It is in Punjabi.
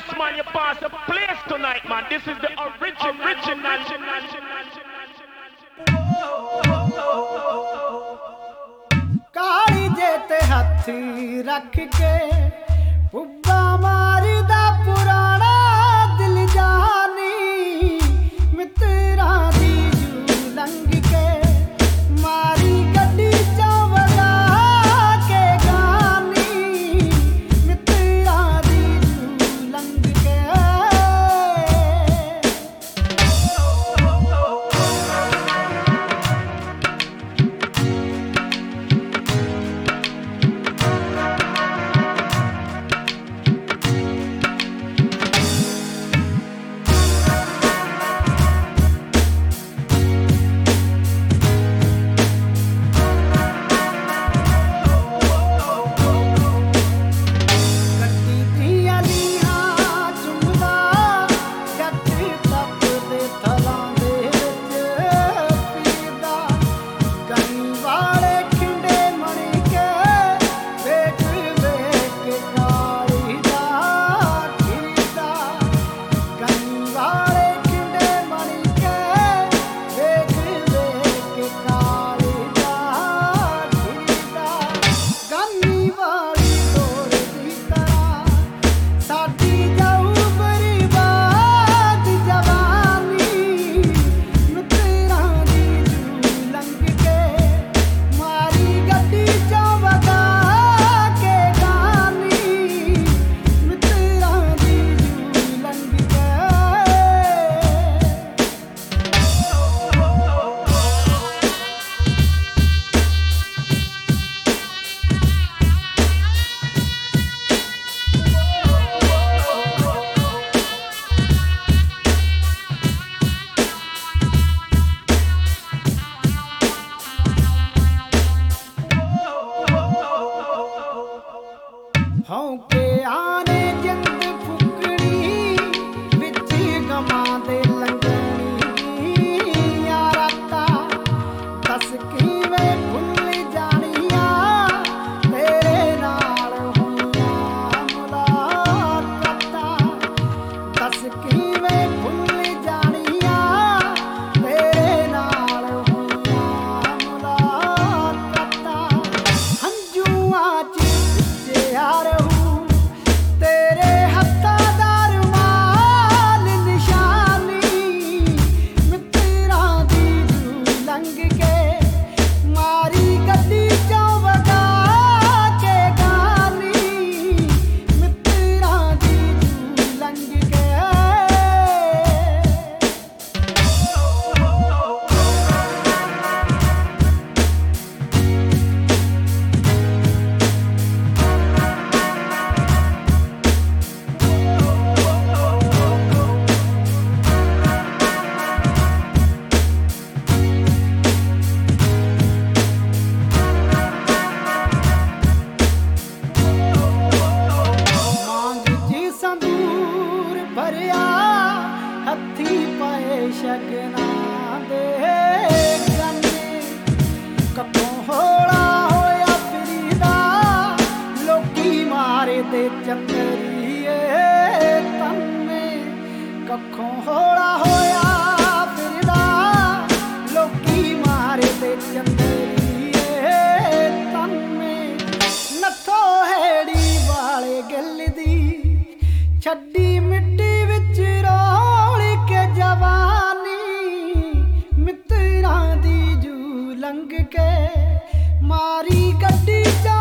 yes, man, you pass the place tonight, man. This is the original. ਕਾਲੀ ਜੇ ਤੇ ਹੱਥੀ ਰੱਖ ਕੇ ਪੁੱਬਾ ਮਾਰਦਾ ਪੁਰਾਣਾ ਦਿਲ ਜਾਨੀ ਮਿੱਤਰਾਂ ਦੀ ਜੂ ਲੰਘ ਕੇ ਮਾਰੀ ਗੱਡੀ ਚੋਂ ਵਗਾ ਕੇ ਗਾਨੀ ਮਿੱਤਰਾਂ ਦੀ ਜੂ ਲੰਘ ਕੇ ਹੌਂਕੇ ਆਨੇ ਜਿੰਦ ਫੁਕਣੀ ਵਿੱਚ ਗਮਾਂ ਦੇ ਲੰਗਣੀ ਯਾਰਾਤਾ ਦੱਸ ਕਿਵੇਂ ਭੁੱਲ ਜਾਣੀਆਂ ਤੇਰੇ ਨਾਲ ਹੋਈਆਂ ਮੁਲਾਕਾਤਾਂ ਦੱਸ ਕਿਵੇਂ ਭੁੱਲ ਜਾਣੀਆਂ ਤੇਰੇ ਨਾਲ ਹੋਈਆਂ ਮੁਲਾਕਾਤਾਂ ਹੰਝੂਆਂ ਚ ਯਾਰ ਤੇਰੇ ਹੱਥਾਂ ਦਾ ਰੁਮਾਲ ਨਿਸ਼ਾਨੀ ਮਿੱਤਰਾਂ ਦੀ ਜੂ ਲੰਘ ਕੇ ਮਾਰੀ ਗੱਡੀ ਚੋਂ ਵਗਾ ਕੇ ਗਾਨੀ ਮਿੱਤਰਾਂ ਦੀ ਜੂ ਲੰਘ ਕੇ ਸੰਦੂਰ ਭਰਿਆ ਹੱਥੀ ਪਏ ਸ਼ਗਨਾਂ ਦੇ ਗੰਨੇ ਕੱਖੋਂ ਹੌਲਾ ਹੋਇਆ ਫਿਰੀਦਾ ਲੋਕੀ ਮਾਰੇ ਤੇ ਚੱਕਰੀਏ ਤੰਨੇ ਕੱਖੋਂ ਹੌਲਾ ਹੋਇਆ ਫਿਰਦਾ ਲੋਕੀ ਮਾਰੇ ਤੇ ਚੱਕਰੀਏ ਤੰਨੇ ਨੱਥੋ ਹੈੜੀ ਵਾਲੇ ਗਿੱਲ ਦੀ ਛੱਡੀ ਮਿੱਟੀ ਵਿੱਚ ਰੋਲ ਕੇ ਜਵਾਨੀ ਮਿੱਤਰਾਂ ਦੀ ਜੂ ਲੰਘ ਕੇ ਮਾਰੀ ਗੱਡੀ